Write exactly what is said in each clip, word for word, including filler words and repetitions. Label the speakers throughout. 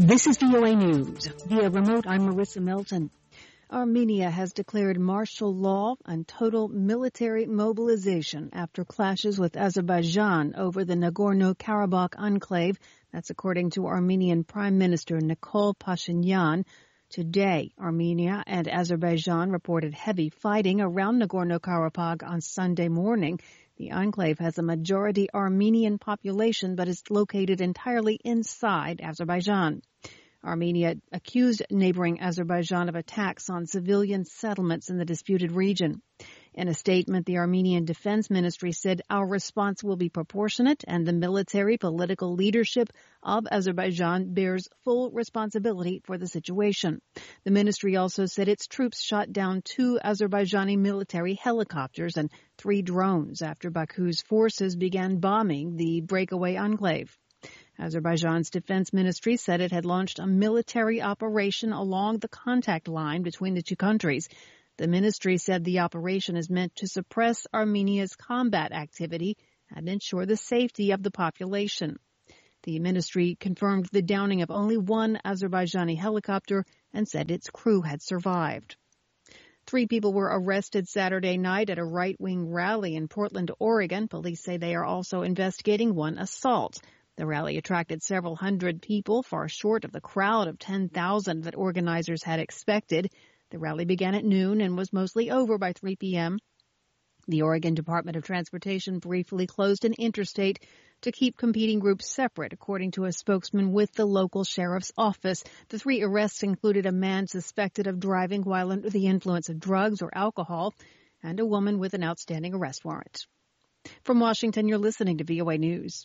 Speaker 1: This is V O A News. Via remote, I'm Marissa Melton. Armenia has declared martial law and total military mobilization after clashes with Azerbaijan over the Nagorno-Karabakh enclave. That's according to Armenian Prime Minister Nikol Pashinyan. Today, Armenia and Azerbaijan reported heavy fighting around Nagorno-Karabakh on Sunday morning. The enclave has a majority Armenian population but is located entirely inside Azerbaijan. Armenia accused neighboring Azerbaijan of attacks on civilian settlements in the disputed region. In a statement, the Armenian Defense Ministry said, "Our response will be proportionate and the military political leadership of Azerbaijan bears full responsibility for the situation." The ministry also said its troops shot down two Azerbaijani military helicopters and three drones after Baku's forces began bombing the breakaway enclave. Azerbaijan's defense ministry said it had launched a military operation along the contact line between the two countries. The ministry said the operation is meant to suppress Armenia's combat activity and ensure the safety of the population. The ministry confirmed the downing of only one Azerbaijani helicopter and said its crew had survived. Three people were arrested Saturday night at a right-wing rally in Portland, Oregon. Police say they are also investigating one assault. The rally attracted several hundred people, far short of the crowd of ten thousand that organizers had expected. The rally began at noon and was mostly over by three p.m. The Oregon Department of Transportation briefly closed an interstate to keep competing groups separate, according to a spokesman with the local sheriff's office. The three arrests included a man suspected of driving while under the influence of drugs or alcohol and a woman with an outstanding arrest warrant. From Washington, you're listening to V O A News.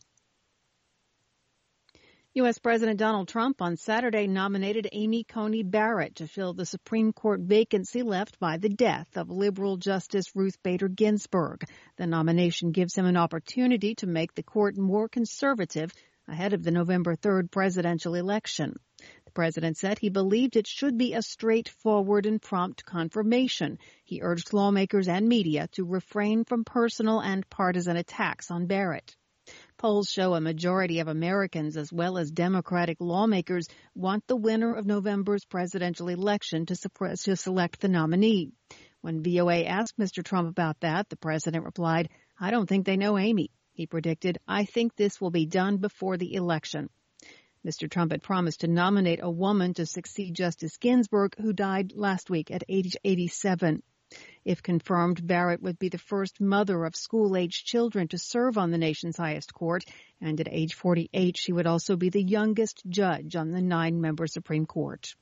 Speaker 1: U S. President Donald Trump on Saturday nominated Amy Coney Barrett to fill the Supreme Court vacancy left by the death of liberal Justice Ruth Bader Ginsburg. The nomination gives him an opportunity to make the court more conservative ahead of the November third presidential election. The president said he believed it should be a straightforward and prompt confirmation. He urged lawmakers and media to refrain from personal and partisan attacks on Barrett. Polls show a majority of Americans, as well as Democratic lawmakers, want the winner of November's presidential election to, suppress, to select the nominee. When V O A asked Mister Trump about that, the president replied, "I don't think they know Amy." He predicted, "I think this will be done before the election." Mister Trump had promised to nominate a woman to succeed Justice Ginsburg, who died last week at age eighty-seven. If confirmed, Barrett would be the first mother of school-aged children to serve on the nation's highest court, and at age forty-eight, she would also be the youngest judge on the nine-member Supreme Court.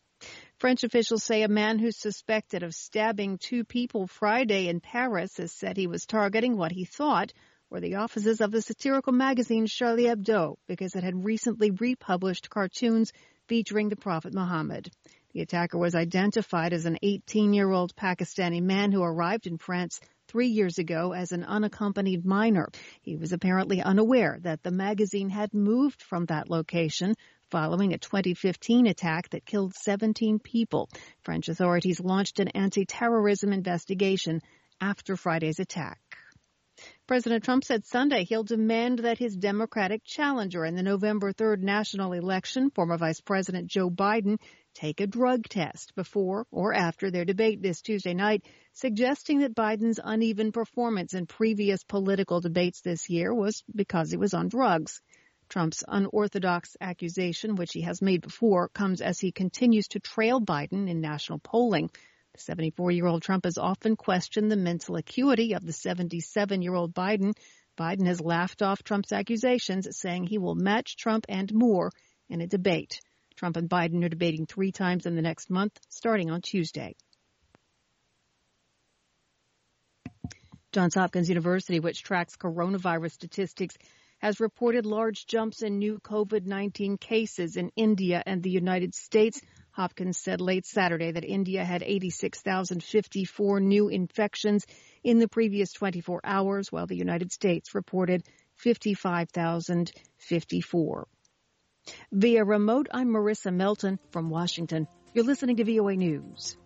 Speaker 1: French officials say a man who's suspected of stabbing two people Friday in Paris has said he was targeting what he thought were the offices of the satirical magazine Charlie Hebdo because it had recently republished cartoons featuring the Prophet Muhammad. The attacker was identified as an eighteen-year-old Pakistani man who arrived in France three years ago as an unaccompanied minor. He was apparently unaware that the magazine had moved from that location following a twenty fifteen attack that killed seventeen people. French authorities launched an anti-terrorism investigation after Friday's attack. President Trump said Sunday he'll demand that his Democratic challenger in the November third national election, former Vice President Joe Biden, take a drug test before or after their debate this Tuesday night, suggesting that Biden's uneven performance in previous political debates this year was because he was on drugs. Trump's unorthodox accusation, which he has made before, comes as he continues to trail Biden in national polling. The seventy-four-year-old Trump has often questioned the mental acuity of the seventy-seven-year-old Biden. Biden has laughed off Trump's accusations, saying he will match Trump and more in a debate. Trump and Biden are debating three times in the next month, starting on Tuesday. Johns Hopkins University, which tracks coronavirus statistics, has reported large jumps in new COVID nineteen cases in India and the United States. Hopkins said late Saturday that India had eighty-six thousand fifty-four new infections in the previous twenty-four hours, while the United States reported fifty-five thousand fifty-four. Via remote, I'm Marissa Melton from Washington. You're listening to V O A News.